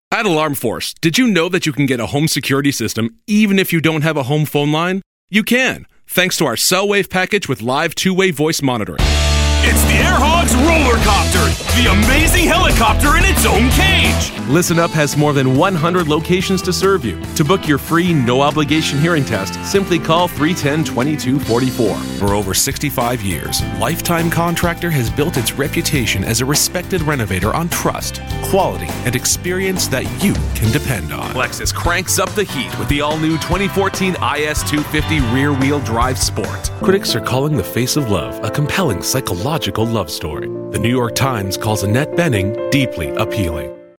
At Alarm Force, did you know that you can get a home security system even if you don't have a home phone line? You can, thanks to our CellWave package with live two-way voice monitoring. It's the Airhogs Roller Copter, the amazing helicopter in its own cage. Listen Up has more than 100 locations to serve you. To book your free, no-obligation hearing test, simply call 310-2244. For over 65 years, Lifetime Contractor has built its reputation as a respected renovator on trust, quality, and experience that you can depend on. Lexus cranks up the heat with the all-new 2014 IS250 rear-wheel drive sport. Critics are calling The Face of Love a compelling psychological love story. The New York Times calls Annette Bening deeply appealing.